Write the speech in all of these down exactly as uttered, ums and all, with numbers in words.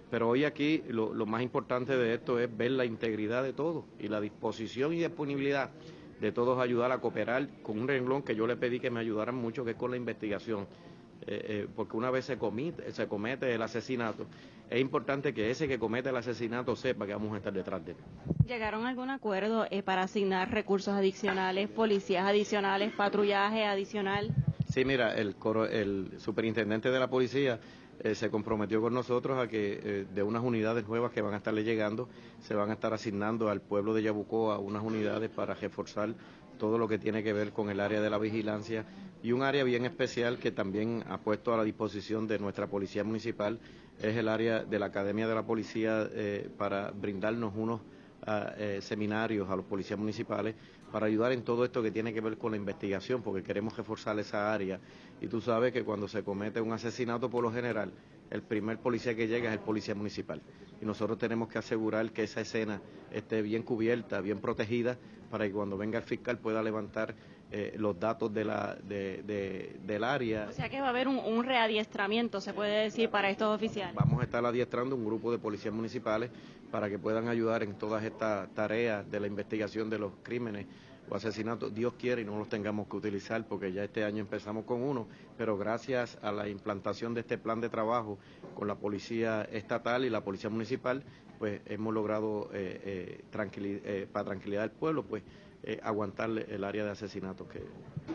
Pero hoy aquí lo, lo más importante de esto es ver la integridad de todos y la disposición y disponibilidad de todos a ayudar a cooperar con un renglón que yo le pedí que me ayudaran mucho, que es con la investigación. Eh, eh, porque una vez se comete, se comete el asesinato, es importante que ese que comete el asesinato sepa que vamos a estar detrás de él. ¿Llegaron a algún acuerdo eh, para asignar recursos adicionales, policías adicionales, patrullaje adicional? Sí, mira, el, coro, el superintendente de la policía eh, se comprometió con nosotros a que eh, de unas unidades nuevas que van a estarle llegando, se van a estar asignando al pueblo de Yabucoa unas unidades para reforzar todo lo que tiene que ver con el área de la vigilancia y un área bien especial que también ha puesto a la disposición de nuestra policía municipal, es el área de la Academia de la Policía eh, para brindarnos unos a, eh, seminarios a los policías municipales para ayudar en todo esto que tiene que ver con la investigación, porque queremos reforzar esa área. Y tú sabes que cuando se comete un asesinato, por lo general, el primer policía que llega es el policía municipal. Y nosotros tenemos que asegurar que esa escena esté bien cubierta, bien protegida, para que cuando venga el fiscal pueda levantar eh, los datos de la, de, de, del área. O sea que va a haber un, un readiestramiento, se puede decir, para estos oficiales. Vamos a estar adiestrando un grupo de policías municipales para que puedan ayudar en todas estas tareas de la investigación de los crímenes o asesinatos. Dios quiere y no los tengamos que utilizar porque ya este año empezamos con uno, pero gracias a la implantación de este plan de trabajo con la policía estatal y la policía municipal, pues hemos logrado, eh, eh, tranquili eh, para tranquilidad del pueblo, pues eh, aguantar el área de asesinatos. Que...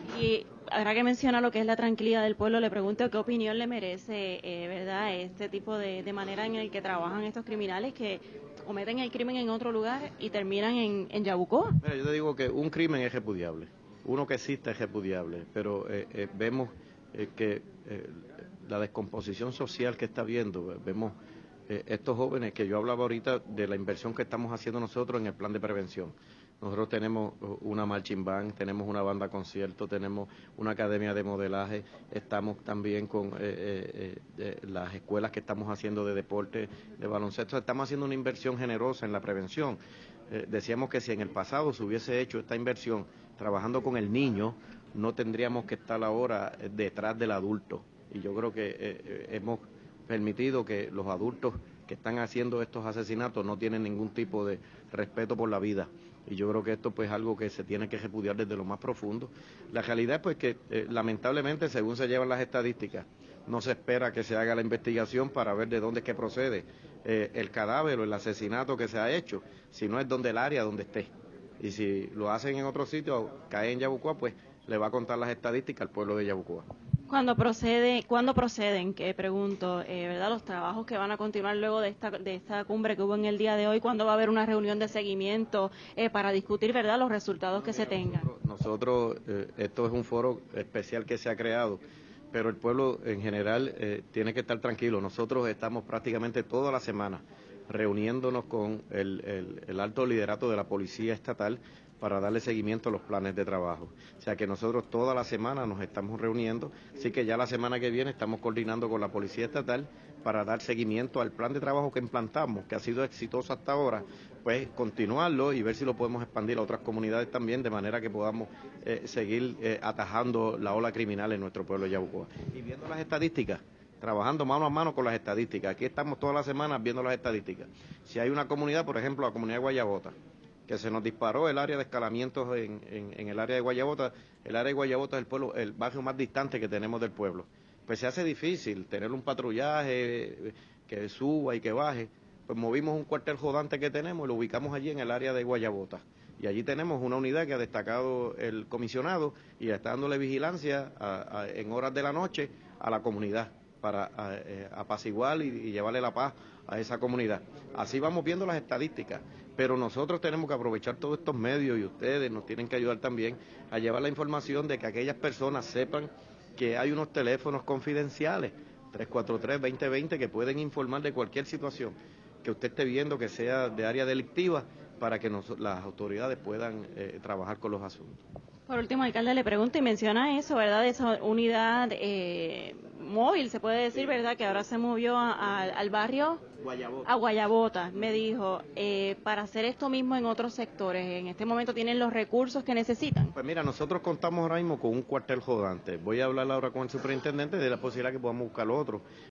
Y ahora que menciona lo que es la tranquilidad del pueblo, le pregunto qué opinión le merece, eh, ¿verdad?, este tipo de, de manera en el que trabajan estos criminales que cometen el crimen en otro lugar y terminan en, en Yabucoa. Mira, yo te digo que un crimen es repudiable, uno que exista es repudiable, pero eh, eh, vemos eh, que eh, la descomposición social que está habiendo, vemos eh, estos jóvenes que yo hablaba ahorita de la inversión que estamos haciendo nosotros en el plan de prevención. Nosotros tenemos una marching band, tenemos una banda concierto, tenemos una academia de modelaje, estamos también con eh, eh, eh, las escuelas que estamos haciendo de deporte, de baloncesto, estamos haciendo una inversión generosa en la prevención. Eh, decíamos que si en el pasado se hubiese hecho esta inversión trabajando con el niño, no tendríamos que estar ahora detrás del adulto. Y yo creo que eh, hemos permitido que los adultos que están haciendo estos asesinatos no tienen ningún tipo de respeto por la vida. Y yo creo que esto pues es algo que se tiene que repudiar desde lo más profundo. La realidad es pues que eh, lamentablemente, según se llevan las estadísticas, no se espera que se haga la investigación para ver de dónde es que procede eh, el cadáver o el asesinato que se ha hecho, sino es donde el área donde esté. Y si lo hacen en otro sitio, cae en Yabucoa, pues le va a contar las estadísticas al pueblo de Yabucoa. Cuando procede, cuando proceden, que pregunto, eh, ¿verdad?, los trabajos que van a continuar luego de esta de esta cumbre que hubo en el día de hoy, ¿cuándo va a haber una reunión de seguimiento eh, para discutir, verdad, los resultados que se tengan? Nosotros, nosotros eh, esto es un foro especial que se ha creado, pero el pueblo en general eh, tiene que estar tranquilo. Nosotros estamos prácticamente toda la semana reuniéndonos con el, el, el alto liderato de la Policía Estatal para darle seguimiento a los planes de trabajo. O sea que nosotros toda la semana nos estamos reuniendo, así que ya la semana que viene estamos coordinando con la Policía Estatal para dar seguimiento al plan de trabajo que implantamos, que ha sido exitoso hasta ahora, pues continuarlo y ver si lo podemos expandir a otras comunidades también, de manera que podamos eh, seguir eh, atajando la ola criminal en nuestro pueblo de Yabucoa. Y viendo las estadísticas, trabajando mano a mano con las estadísticas. Aquí estamos todas las semanas viendo las estadísticas. Si hay una comunidad, por ejemplo, la comunidad de Guayabota, que se nos disparó el área de escalamientos en, en, en el área de Guayabota, el área de Guayabota es el pueblo, el barrio más distante que tenemos del pueblo. Pues se hace difícil tener un patrullaje que suba y que baje. Pues movimos un cuartel rodante que tenemos y lo ubicamos allí en el área de Guayabota. Y allí tenemos una unidad que ha destacado el comisionado y está dándole vigilancia a, a, en horas de la noche a la comunidad, para eh, apaciguar y, y llevarle la paz a esa comunidad. Así vamos viendo las estadísticas, pero nosotros tenemos que aprovechar todos estos medios y ustedes nos tienen que ayudar también a llevar la información de que aquellas personas sepan que hay unos teléfonos confidenciales, tres cuatro tres, veinte veinte, que pueden informar de cualquier situación que usted esté viendo que sea de área delictiva para que nos, las autoridades puedan eh, trabajar con los asuntos. Por último, alcalde, le pregunto y menciona eso, ¿verdad?, de esa unidad eh, móvil, se puede decir, ¿verdad?, que ahora se movió a, a, al barrio Guayabota. a Guayabota. Me dijo, eh, para hacer esto mismo en otros sectores, ¿en este momento tienen los recursos que necesitan? Pues mira, nosotros contamos ahora mismo con un cuartel rodante. Voy a hablar ahora con el superintendente de la posibilidad que podamos buscar otro,